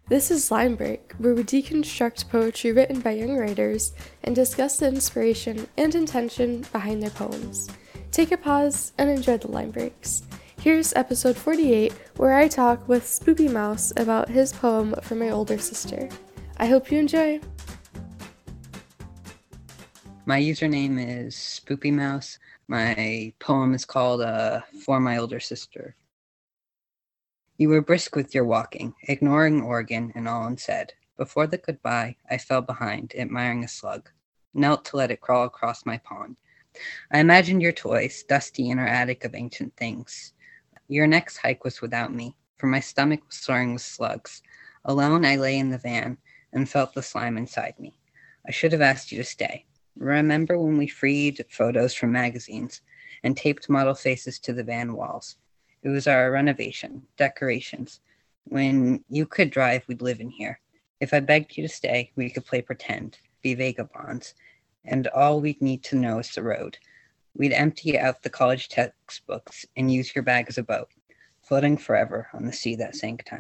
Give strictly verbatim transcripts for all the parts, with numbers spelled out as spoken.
This is Line Break, where we deconstruct poetry written by young writers and discuss the inspiration and intention behind their poems. Take a pause and enjoy the line breaks. Here's episode forty-eight, where I talk with Spoopy Mouse about his poem for my older sister. I hope you enjoy. My username is Spoopy Mouse. My poem is called uh, For My Older Sister. You were brisk with your walking, ignoring Oregon and all unsaid. Before the goodbye, I fell behind, admiring a slug. Knelt to let it crawl across my pond. I imagined your toys, dusty in our attic of ancient things. Your next hike was without me, for my stomach was soaring with slugs. Alone, I lay in the van and felt the slime inside me. I should have asked you to stay. Remember when we freed photos from magazines and taped model faces to the van walls? It was our renovation, decorations. When you could drive, we'd live in here. If I begged you to stay, we could play pretend, be vagabonds, and all we'd need to know is the road. We'd empty out the college textbooks and use your bag as a boat, floating forever on the sea that sank time.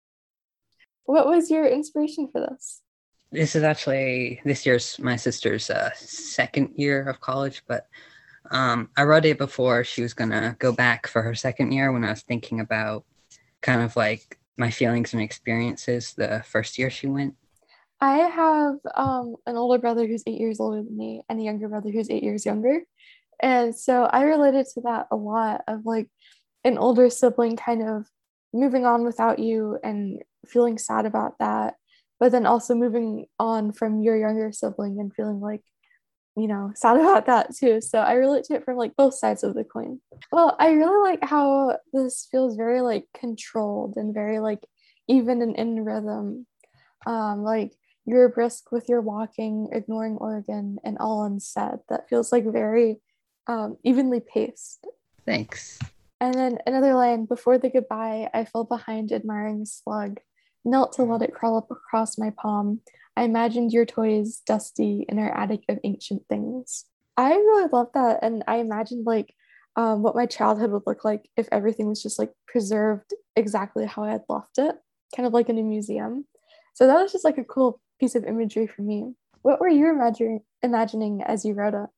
What was your inspiration for this? This is actually this year's my sister's uh, second year of college, but Um, I wrote it before she was gonna go back for her second year when I was thinking about kind of like my feelings and experiences the first year she went. I have um, an older brother who's eight years older than me and a younger brother who's eight years younger. And so I related to that a lot of like an older sibling kind of moving on without you and feeling sad about that, but then also moving on from your younger sibling and feeling like, you know, sad about that too. So I relate to it from like both sides of the coin. Well, I really like how this feels very like controlled and very like even and in rhythm. Um, like you're brisk with your walking, ignoring Oregon and all unsaid. That feels like very um, evenly paced. Thanks. And then another line, before the goodbye, I fell behind admiring a slug, knelt to let it crawl up across my palm. I imagined your toys dusty in our attic of ancient things. I really love that. And I imagined like um, what my childhood would look like if everything was just like preserved exactly how I had left it, kind of like in a museum. So that was just like a cool piece of imagery for me. What were you imagining imagining as you wrote it?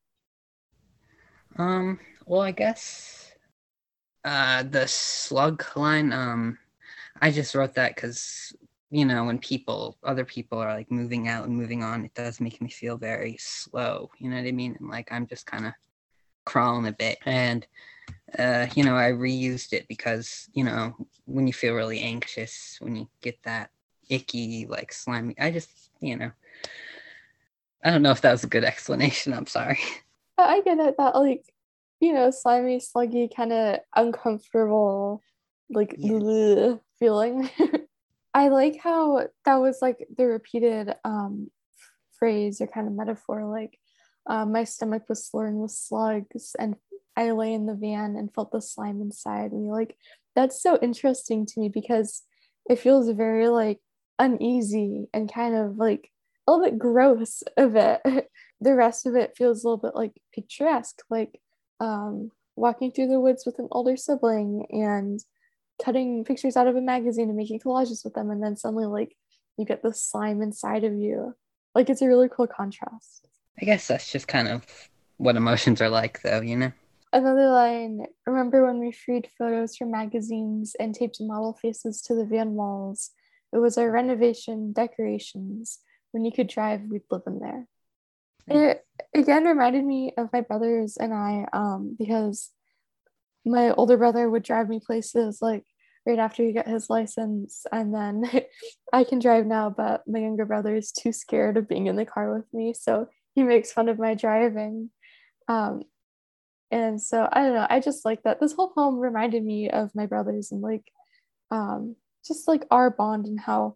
Um, well, I guess uh, the slug line, um, I just wrote that because, you know, when people, other people are like moving out and moving on, it does make me feel very slow. You know what I mean? And like I'm just kind of crawling a bit. And, uh, you know, I reused it because, you know, when you feel really anxious, when you get that icky, like slimy, I just, you know, I don't know if that was a good explanation. I'm sorry. I get it that like, you know, slimy, sluggy, kind of uncomfortable, like Yeah. bleh feeling. I like how that was like the repeated um phrase or kind of metaphor, like um, my stomach was slurring with slugs and I lay in the van and felt the slime inside me. Like that's so interesting to me because it feels very like uneasy and kind of like a little bit gross of it. The rest of it feels a little bit like picturesque, like um, walking through the woods with an older sibling and cutting pictures out of a magazine and making collages with them, and then suddenly like you get the slime inside of you. Like it's a really cool contrast. I guess that's just kind of what emotions are like, though, you know? Another line, remember when we freed photos from magazines and taped model faces to the van walls? It was our renovation decorations. When you could drive, we'd live in there. It again reminded me of my brothers and I, um, because my older brother would drive me places like right after he got his license, and then I can drive now, but my younger brother is too scared of being in the car with me, so he makes fun of my driving. Um, and so I don't know, I just like that. This whole poem reminded me of my brothers and like um, just like our bond and how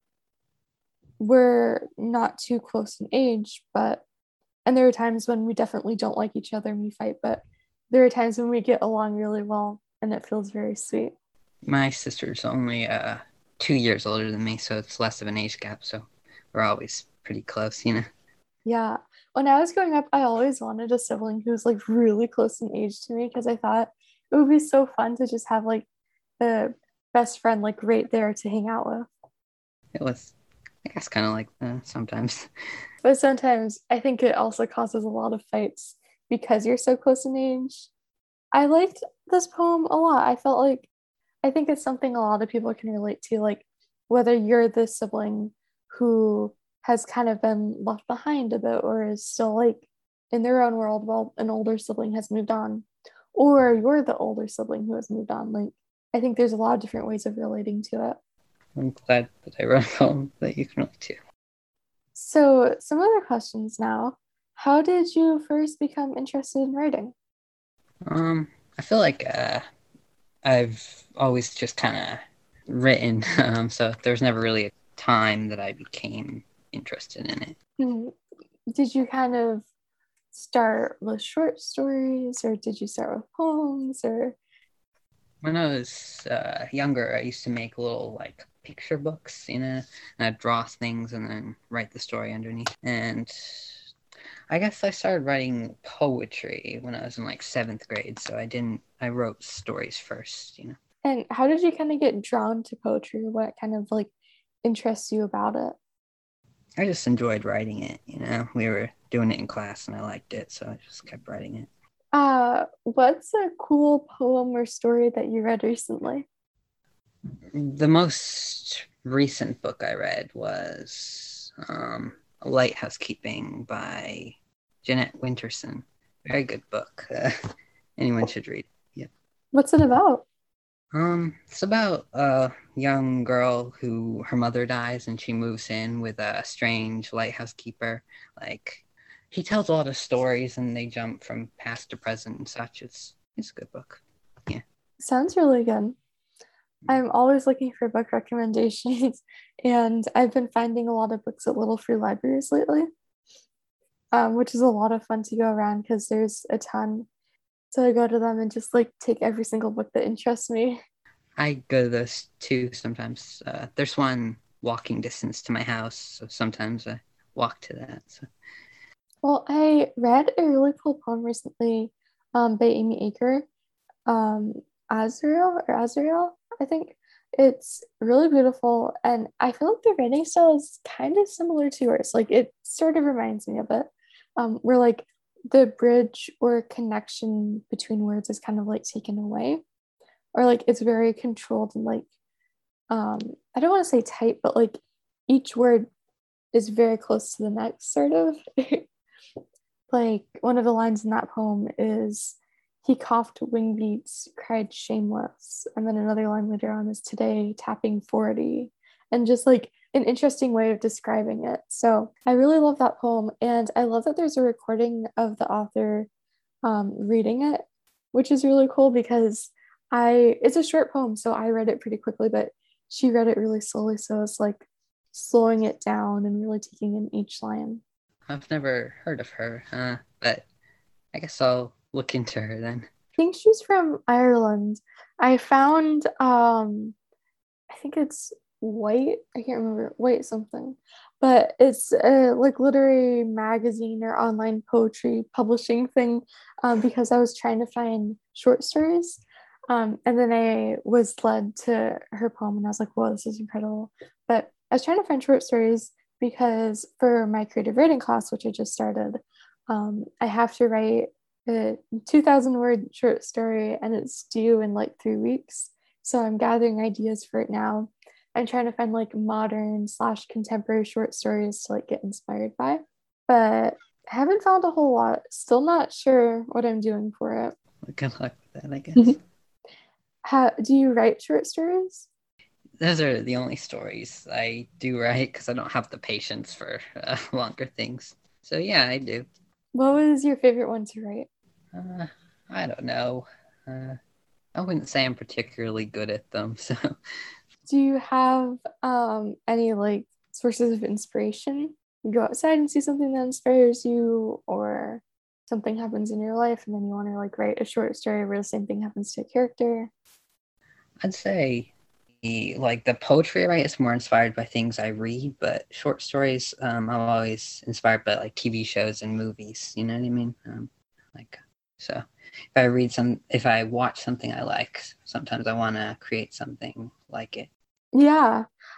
we're not too close in age, but and there are times when we definitely don't like each other and we fight, but there are times when we get along really well and it feels very sweet. My sister's only uh, two years older than me, so it's less of an age gap, so we're always pretty close, you know? Yeah. When I was growing up, I always wanted a sibling who was like really close in age to me because I thought it would be so fun to just have like a best friend like right there to hang out with. It was, I guess, kind of like uh, sometimes. But sometimes I think it also causes a lot of fights because you're so close in age. I liked this poem a lot. I felt like I think it's something a lot of people can relate to, like whether you're the sibling who has kind of been left behind a bit or is still like in their own world while an older sibling has moved on, or you're the older sibling who has moved on. Like, I think there's a lot of different ways of relating to it. I'm glad that I wrote a poem that you can relate to. So, some other questions now. How did you first become interested in writing? Um, I feel like uh, I've always just kind of written, um, so there's never really a time that I became interested in it. Mhm. Did you kind of start with short stories or did you start with poems or When I was uh, younger, I used to make little like picture books, you know, and I'd draw things and then write the story underneath. And I guess I started writing poetry when I was in like seventh grade, so I didn't, I wrote stories first, you know. and how did you kind of get drawn to poetry? What kind of like interests you about it? I just enjoyed writing it, you know. We were doing it in class and I liked it, so I just kept writing it. Uh, what's a cool poem or story that you read recently? The most recent book I read was um, Lighthouse Keeping by Jeanette Winterson. Very good book. Uh, anyone should read. Yeah. What's it about? Um, it's about a young girl who her mother dies and she moves in with a strange lighthouse keeper. Like he tells a lot of stories and they jump from past to present and such. It's it's a good book. Yeah. Sounds really good. I'm always looking for book recommendations, and I've been finding a lot of books at Little Free Libraries lately, um, which is a lot of fun to go around because there's a ton. So I go to them and just like take every single book that interests me. I go to those too sometimes. Uh, there's one walking distance to my house, so sometimes I walk to that. So Well, I read a really cool poem recently um, by Amy Aker, um, Azrael or Azrael, I think. It's really beautiful, and I feel like the writing style is kind of similar to yours. Like it sort of reminds me of it, um, where like the bridge or connection between words is kind of like taken away, or like it's very controlled and like um, I don't want to say tight, but like each word is very close to the next, sort of. Like one of the lines in that poem is he coughed wing beats, cried shameless. And then another line later on is today tapping forty. And just like an interesting way of describing it. So I really love that poem. And I love that there's a recording of the author um, reading it, which is really cool because I, it's a short poem. So I read it pretty quickly, but she read it really slowly. So it's like slowing it down and really taking in each line. I've never heard of her, uh, but I guess I'll look into her then. Think she's from Ireland. I found um I think it's White. I can't remember White something, but it's a like literary magazine or online poetry publishing thing. Um, because I was trying to find short stories, um, and then I was led to her poem, and I was like, "Whoa, this is incredible!" But I was trying to find short stories because for my creative writing class, which I just started, um, I have to write a two thousand word short story, and it's due in like three weeks. So I'm gathering ideas for it now. I'm trying to find like modern slash contemporary short stories to like get inspired by, but I haven't found a whole lot. Still not sure what I'm doing for Good luck with that, I guess. it. How do you write short stories? Those are the only stories I do write because I don't have the patience for uh, longer things. So yeah, I do. What was your favorite one to write? Uh, I don't know. Uh, I wouldn't say I'm particularly good at them, so Do you have um any like sources of inspiration? You go outside and see something that inspires you, or something happens in your life and then you want to like write a short story where the same thing happens to a character. I'd say the, like the poetry I write is more inspired by things I read, but short stories, um, I'm always inspired by like T V shows and movies. You know what I mean? Um, like so, if I read some, if I watch something I like, sometimes I want to create something like it. Yeah.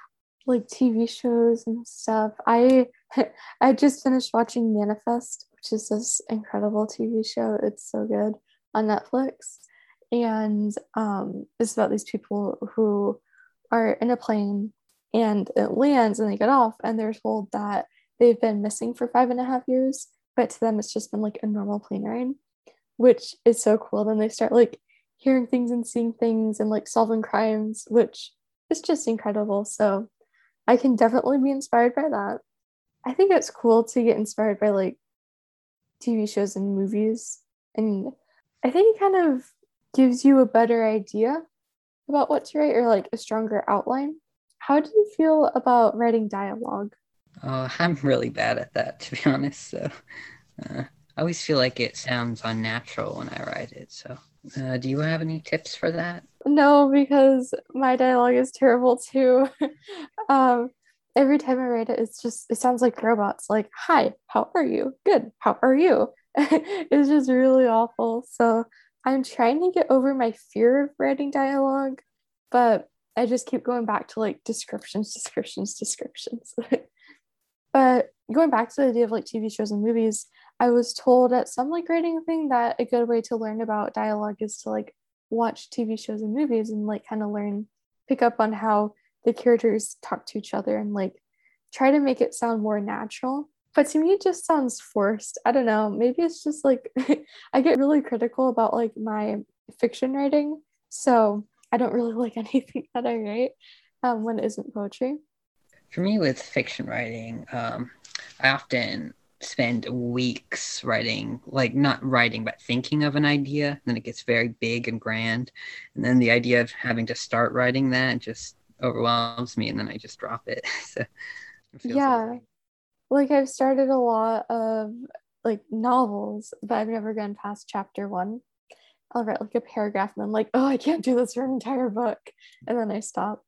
like T V shows and stuff. I I just finished watching Manifest, which is this incredible T V show. It's so good on Netflix. And um, it's about these people who are in a plane and it lands and they get off and they're told that they've been missing for five and a half years, but to them it's just been like a normal plane ride, which is so cool. Then they start like hearing things and seeing things and like solving crimes, which is just incredible. So I can definitely be inspired by that. I think it's cool to get inspired by like T V shows and movies. And I think it kind of gives you a better idea about what to write or like a stronger outline. How do you feel about writing dialogue? Oh, I'm really bad at that, to be honest. So uh, I always feel like it sounds unnatural when I write it. So uh, do you have any tips for that? No, because my dialogue is terrible too. um, every time I write it, it's just, it sounds like robots, like, hi, how are you? Good, how are you? It's just really awful. So I'm trying to get over my fear of writing dialogue, but I just keep going back to like descriptions, descriptions, descriptions. But going back to the idea of like T V shows and movies, I was told at some like writing thing that a good way to learn about dialogue is to like watch T V shows and movies and like kind of learn, pick up on how the characters talk to each other and like try to make it sound more natural. But to me, it just sounds forced. I don't know. Maybe it's just like I get really critical about like my fiction writing. So I don't really like anything that I write um, when it isn't poetry. For me, with fiction writing, um, I often spend weeks writing, like not writing, but thinking of an idea. Then it gets very big and grand. And then the idea of having to start writing that just overwhelms me. And then I just drop it. So it feels Yeah. like, Like I've started a lot of like novels, but I've never gone past chapter one. I'll write like a paragraph and I'm like, oh, I can't do this for an entire book. And then I stop.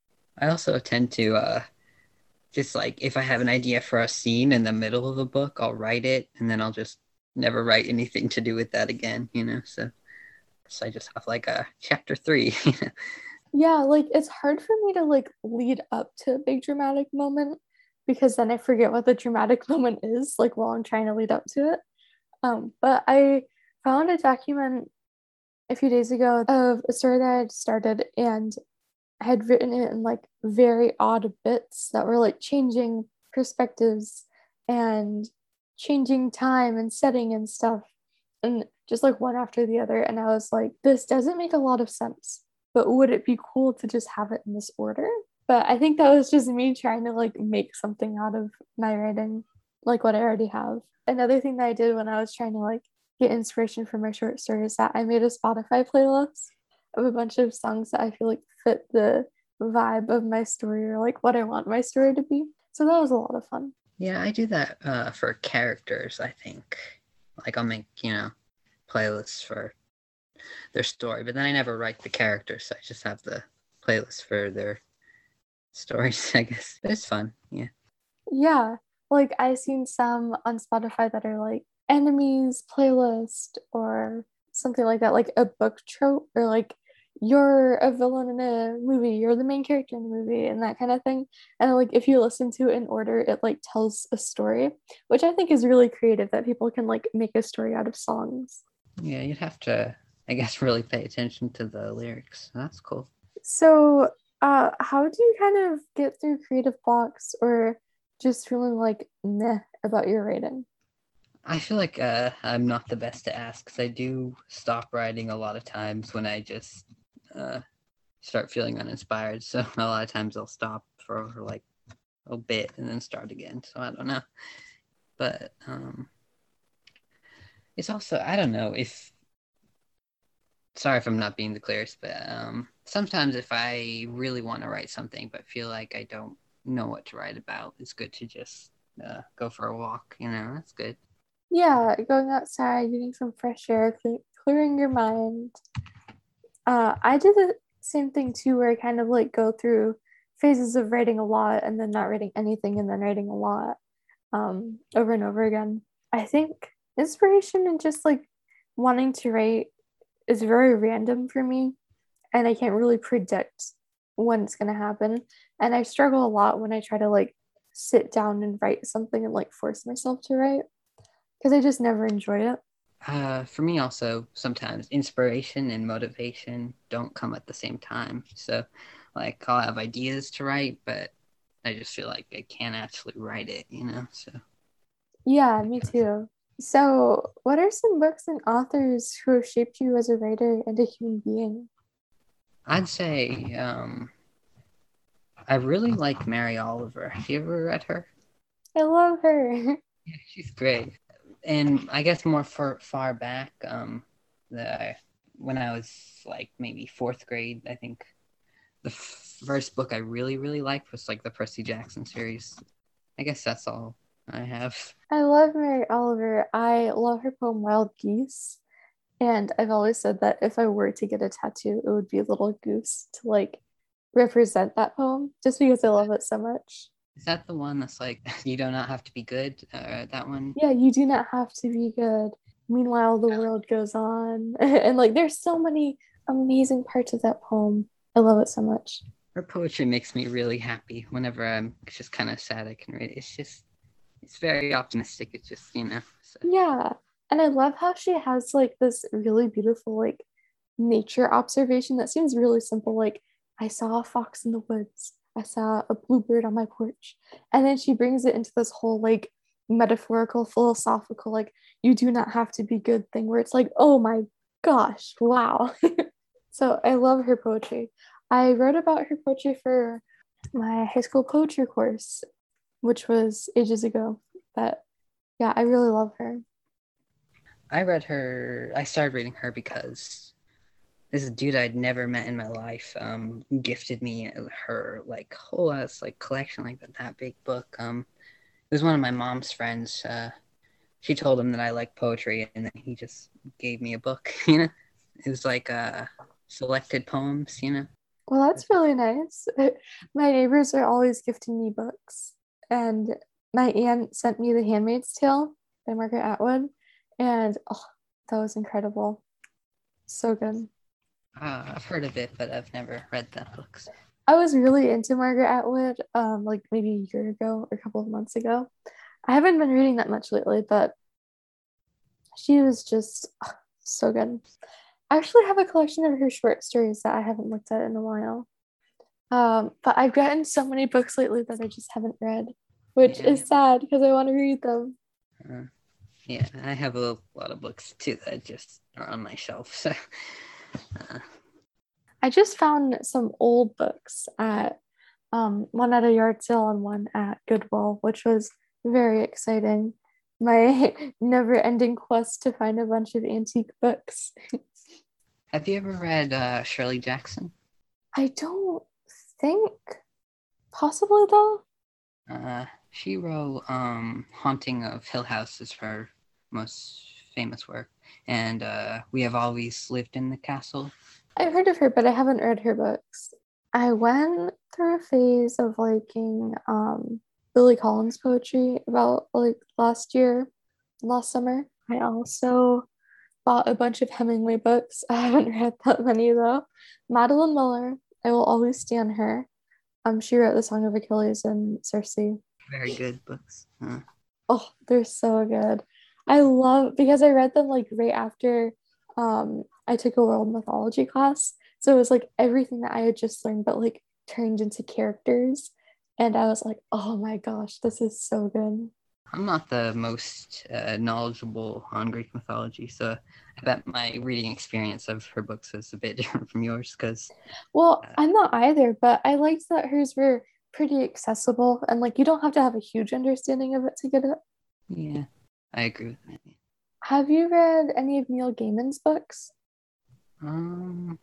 I also tend to uh, just like if I have an idea for a scene in the middle of a book, I'll write it and then I'll just never write anything to do with that again, you know? So, so I just have like a chapter three. Yeah, like it's hard for me to like lead up to a big dramatic moment because then I forget what the dramatic moment is, like while I'm trying to lead up to it. Um, but I found a document a few days ago of a story that I had started and I had written it in like very odd bits that were like changing perspectives and changing time and setting and stuff, and just like one after the other. And I was like, this doesn't make a lot of sense, but would it be cool to just have it in this order? But I think that was just me trying to like make something out of my writing, like what I already have. Another thing that I did when I was trying to like get inspiration for my short story is that I made a Spotify playlist of a bunch of songs that I feel like fit the vibe of my story or like what I want my story to be. So that was a lot of fun. Yeah, I do that uh, for characters, I think. Like I'll make, you know, playlists for their story, but then I never write the characters, so I just have the playlist for their stories, I guess. But it's fun, yeah. Yeah, like I've seen some on Spotify that are like enemies playlist or something like that, like a book trope or like you're a villain in a movie, you're the main character in the movie, and that kind of thing. And like if you listen to it in order, it like tells a story, which I think is really creative that people can like make a story out of songs. Yeah, you'd have to, I guess, really pay attention to the lyrics. That's cool. So, uh, how do you kind of get through creative blocks or just feeling like meh about your writing? I feel like uh, I'm not the best to ask because I do stop writing a lot of times when I just uh, start feeling uninspired. So a lot of times I'll stop for like a bit and then start again. So I don't know. But um, it's also, I don't know if, sorry if I'm not being the clearest, but um, sometimes if I really want to write something but feel like I don't know what to write about, it's good to just uh, go for a walk. You know, that's good. Yeah, going outside, getting some fresh air, cle- clearing your mind. Uh, I did the same thing too, where I kind of like go through phases of writing a lot and then not writing anything and then writing a lot um, over and over again. I think inspiration and just like wanting to write is very random for me, and I can't really predict when it's going to happen. And I struggle a lot when I try to like sit down and write something and like force myself to write because I just never enjoy it. Uh, for me, also, sometimes inspiration and motivation don't come at the same time. So, like, I'll have ideas to write, but I just feel like I can't actually write it, you know? So, Yeah, me too. So, what are some books and authors who have shaped you as a writer and a human being? I'd say um, I really like Mary Oliver. Have you ever read her? I love her. Yeah, she's great. And I guess more for far back, um, the when I was like maybe fourth grade, I think the f- first book I really really liked was like the Percy Jackson series. I guess that's all I have. I love Mary Oliver. I love her poem Wild Geese. And I've always said that if I were to get a tattoo, it would be a little goose to like represent that poem just because I love it so much. Is that the one that's like you do not have to be good? Uh, that one? Yeah, you do not have to be good. Meanwhile, the world goes on. And like there's so many amazing parts of that poem. I love it so much. Her poetry makes me really happy whenever I'm just kind of sad. I can read it. It's just it's very optimistic. It's just you know. So. Yeah. And I love how she has like this really beautiful like nature observation that seems really simple. Like, I saw a fox in the woods. I saw a bluebird on my porch. And then she brings it into this whole like metaphorical, philosophical, like, you do not have to be good thing where it's like, oh my gosh, wow. So I love her poetry. I wrote about her poetry for my high school poetry course, which was ages ago. But yeah, I really love her. I read her. I started reading her because this dude I'd never met in my life um, gifted me her like whole ass like collection, like that, that big book. Um, it was one of my mom's friends. Uh, she told him that I like poetry, and then he just gave me a book. You know, it was like uh, selected poems. You know. Well, that's really nice. My neighbors are always gifting me books, and my aunt sent me The Handmaid's Tale by Margaret Atwood, and oh, that was incredible. So good. Uh, I've heard of it, but I've never read that book. So. I was really into Margaret Atwood, um, like maybe a year ago or a couple of months ago. I haven't been reading that much lately, but she was just oh, so good. I actually have a collection of her short stories that I haven't looked at in a while. Um, but I've gotten so many books lately that I just haven't read, which Yeah. is sad because I want to read them. Uh, yeah, I have a lot of books too that just are on my shelf. So. Uh, I just found some old books at um, one at a yard sale and one at Goodwill, which was very exciting. My never ending quest to find a bunch of antique books. have you ever read uh, Shirley Jackson? I don't think possibly though. Uh, she wrote um, Haunting of Hill House is her most famous work, and uh, We Have Always Lived in the Castle. I've heard of her, but I haven't read her books. I went through a phase of liking um, Billy Collins poetry about like last year, last summer. I also bought a bunch of Hemingway books. I haven't read that many though. Madeline Miller, I will always stand her. Um, she wrote the Song of Achilles and Circe. Very good books. Huh. Oh, they're so good. I love because I read them like right after um I took a world mythology class. So it was like everything that I had just learned, but like turned into characters. And I was like, oh my gosh, this is so good. I'm not the most uh, knowledgeable on Greek mythology, so I bet my reading experience of her books is a bit different from yours because. Well, Uh, I'm not either, but I liked that hers were pretty accessible and like you don't have to have a huge understanding of it to get it. yeah, I agree with that. Have you read any of Neil Gaiman's books? Um,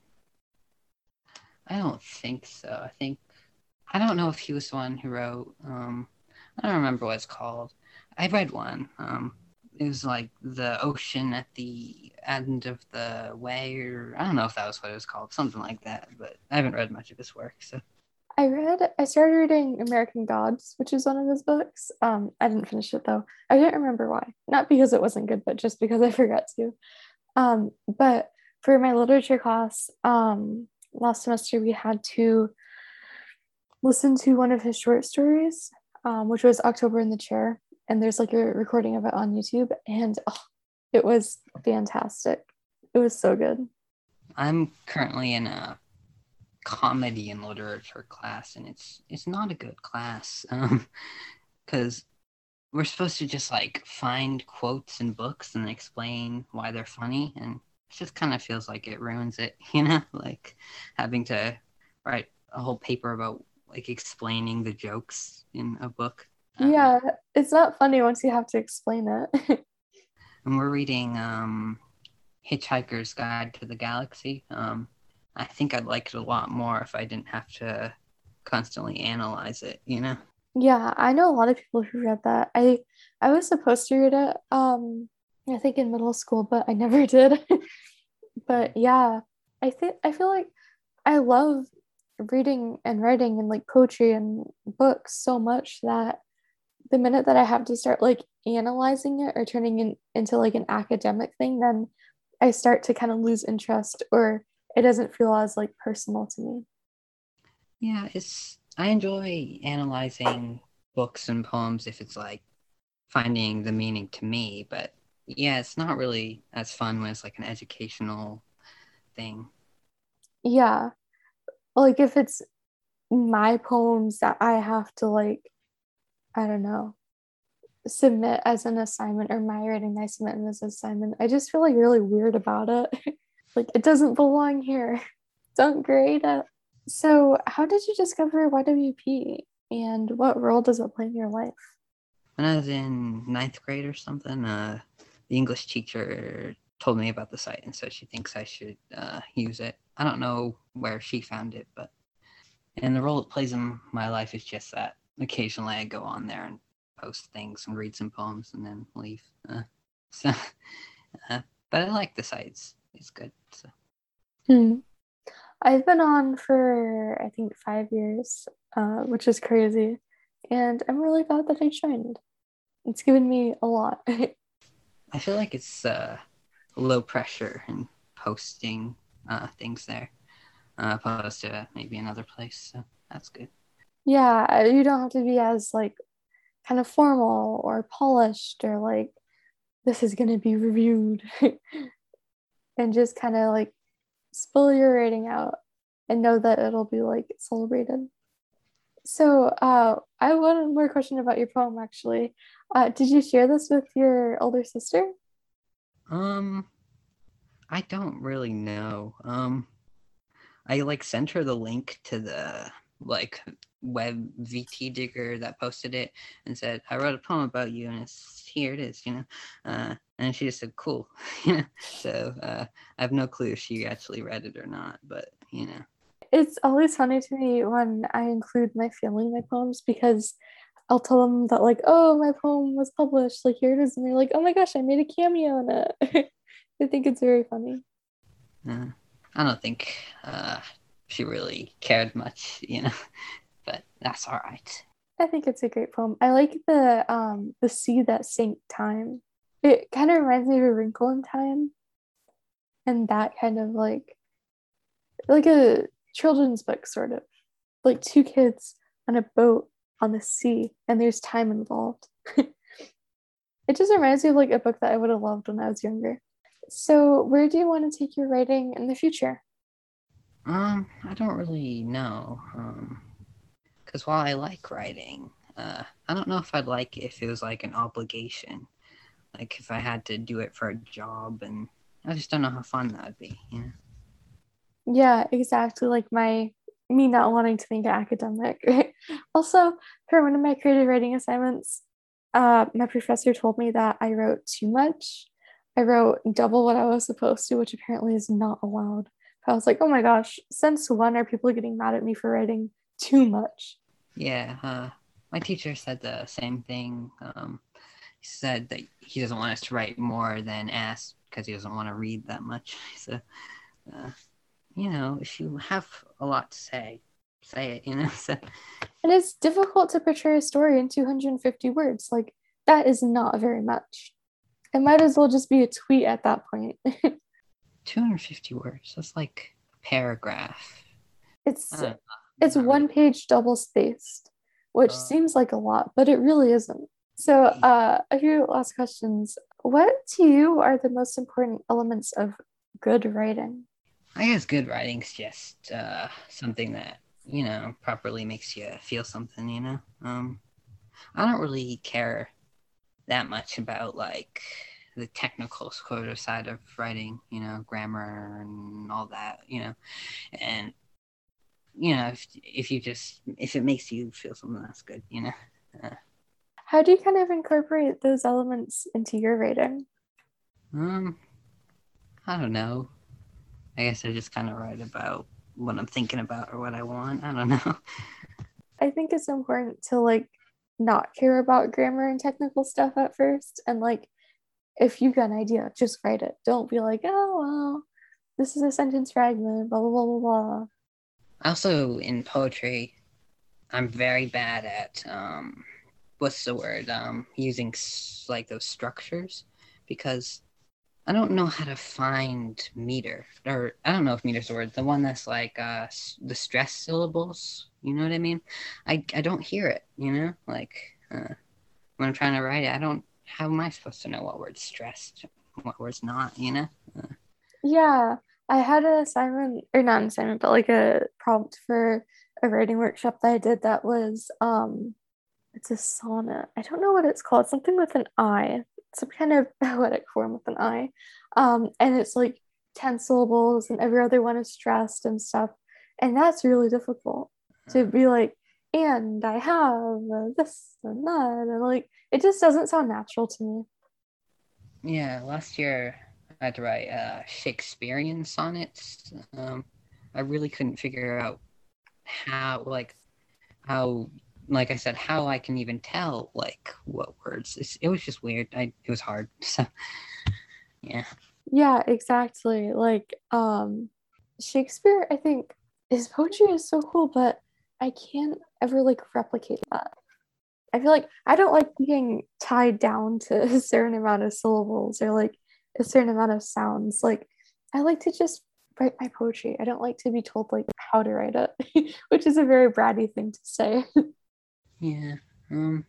I don't think so. I think I don't know if he was the one who wrote. Um, I don't remember what it's called. I read one. Um, it was like the ocean at the end of the way, or I don't know if that was what it was called, something like that. But I haven't read much of his work, so. I read, I started reading American Gods, which is one of his books. Um, I didn't finish it though. I didn't remember why. Not because it wasn't good, but just because I forgot to. Um, but for my literature class, um, last semester we had to listened to one of his short stories, um, which was October in the Chair. And there's like a recording of it on YouTube. And oh, it was fantastic. It was so good. I'm currently in a comedy and literature class, and it's it's not a good class. Um, because we're supposed to just like find quotes in books and explain why they're funny, and it just kind of feels like it ruins it, you know, like having to write a whole paper about like explaining the jokes in a book. Yeah, it's not funny once you have to explain it. And we're reading um, Hitchhiker's Guide to the Galaxy. Um, I think I'd like it a lot more if I didn't have to constantly analyze it, you know? Yeah, I know a lot of people who read that. I I was supposed to read it, um, I think in middle school, but I never did. But yeah, I think I feel like I love reading and writing and like poetry and books so much that the minute that I have to start like analyzing it or turning it into like an academic thing, then I start to kind of lose interest or it doesn't feel as like personal to me. Yeah, it's I enjoy analyzing books and poems if it's like finding the meaning to me, but yeah, it's not really as fun when it's like an educational thing. Yeah, like if it's my poems that I have to like, I don't know, submit as an assignment or my writing I submit as an assignment, I just feel like really weird about it. Like it doesn't belong here. Don't grade it. So, how did you discover Y W P and what role does it play in your life? When I was in ninth grade or something, uh, the English teacher told me about the site, and so she thinks I should uh, use it. I don't know where she found it, but and the role it plays in my life is just that. Occasionally, I go on there and post things and read some poems and then leave. Uh, so, uh, but I like the site; it's, it's good. So. Hmm. I've been on for I think five years, uh, which is crazy, and I'm really glad that I joined. It's given me a lot. I feel like it's uh, low pressure in posting uh, things there, uh, opposed to maybe another place. So that's good. Yeah, you don't have to be as like kind of formal or polished or like this is going to be reviewed and just kind of like spill your rating out and know that it'll be like celebrated. So, uh, I have one more question about your poem actually. Uh, did you share this with your older sister? Um, I don't really know. Um, I like sent her the link to the like web V T digger that posted it and said, I wrote a poem about you and it's here it is, you know. Uh, and she just said, cool. You know. So uh, I have no clue if she actually read it or not, but you know. It's always funny to me when I include my family in my poems because I'll tell them that like, oh, my poem was published, like here it is, and they're like, oh my gosh, I made a cameo in it. I think it's very funny. Uh, I don't think uh, she really cared much, you know, but that's all right. I think it's a great poem. I like the um the sea that sank time. It kind of reminds me of A Wrinkle in Time and that kind of like like a children's book sort of. Like two kids on a boat on the sea and there's time involved. It just reminds me of like a book that I would have loved when I was younger. So, where do you want to take your writing in the future? Um, I don't really know. Um, because while I like writing, uh, I don't know if I'd like if it was like an obligation, like if I had to do it for a job, and I just don't know how fun that would be. You know? Yeah, exactly. Like my me not wanting to make it academic. Also, for one of my creative writing assignments, uh, my professor told me that I wrote too much. I wrote double what I was supposed to, which apparently is not allowed. I was like, oh my gosh, since when are people getting mad at me for writing too much? Yeah. Uh, my teacher said the same thing. Um, he said that he doesn't want us to write more than asked because he doesn't want to read that much. So, uh, you know, if you have a lot to say, say it. You know. So. And it's difficult to portray a story in two hundred fifty words. Like, that is not very much. It might as well just be a tweet at that point. two hundred fifty words. That's like a paragraph. It's It's Not one really. page double spaced, which Uh, seems like a lot, but it really isn't. So, uh, a few last questions. What to you are the most important elements of good writing? I guess good writing's just uh, something that, you know, properly makes you feel something, you know? Um, I don't really care that much about, like, the technical sort of side of writing, you know, grammar and all that, you know? And, you know, if, if you just, if it makes you feel something, that's good, you know? Uh, How do you kind of incorporate those elements into your writing? um, I don't know. I guess I just kind of write about what I'm thinking about or what I want. I don't know. I think it's important to like not care about grammar and technical stuff at first. And like, if you got an idea, just write it. Don't be like, oh, well, this is a sentence fragment, blah, blah, blah, blah, blah. Also, in poetry, I'm very bad at um, what's the word? Um, using s- like those structures because I don't know how to find meter, or I don't know if meter's the word. The one that's like uh, s- the stress syllables. You know what I mean? I I don't hear it. You know, like uh, when I'm trying to write it, I don't. How am I supposed to know what word's stressed, what word's not? You know? Uh, Yeah, I had an assignment, or not an assignment, but like a prompt for a writing workshop that I did that was, um, it's a sonnet. I don't know what it's called, something with an I, some kind of poetic form with an I. Um, and it's like ten syllables and every other one is stressed and stuff. And that's really difficult to uh, be like, and I have this and that. And like, it just doesn't sound natural to me. yeah, last year I had to write uh, Shakespearean sonnets. Um, I really couldn't figure out how, like, how, like I said, how I can even tell, like, what words. It's, it was just weird. I, it was hard. So, yeah. Yeah, exactly. Like, um, Shakespeare, I think his poetry is so cool, but I can't ever like replicate that. I feel like I don't like being tied down to a certain amount of syllables or like a certain amount of sounds. Like, I like to just write my poetry. I don't like to be told like how to write it, which is a very bratty thing to say. Yeah. Um,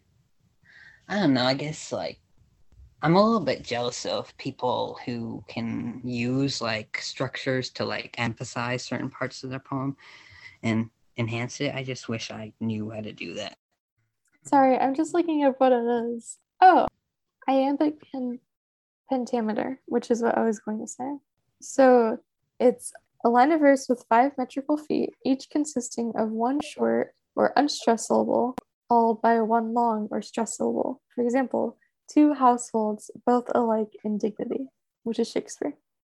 I don't know. I guess, like, I'm a little bit jealous of people who can use, like, structures to, like, emphasize certain parts of their poem and enhance it. I just wish I knew how to do that. Sorry, I'm just looking at what it is. Oh, iambic pen pentameter, which is what I was going to say. So it's a line of verse with five metrical feet, each consisting of one short or unstressed syllable, followed by one long or stressed syllable. For example, two households, both alike in dignity, which is Shakespeare.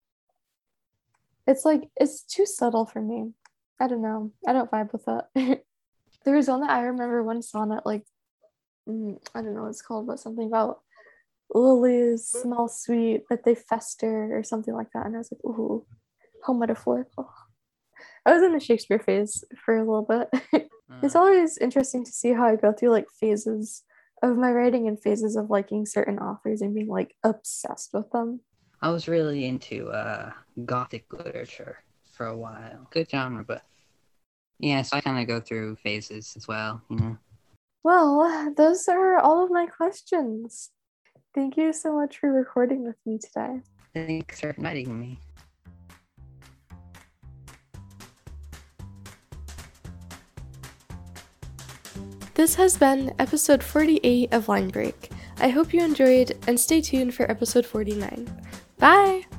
It's like, it's too subtle for me. I don't know. I don't vibe with that. There was one that I remember one sonnet, like, mm, I don't know what it's called, but something about lilies smell sweet, but they fester or something like that. And I was like, ooh, how metaphorical. I was in the Shakespeare phase for a little bit. It's Uh, always interesting to see how I go through like phases of my writing and phases of liking certain authors and being like obsessed with them. I was really into uh, Gothic literature for a while. Good genre, but yeah, so I kind of go through phases as well, you know. Well, those are all of my questions. Thank you so much for recording with me today. Thanks for inviting me. This has been episode forty-eight of Line Break. I hope you enjoyed and stay tuned for episode forty-nine. Bye!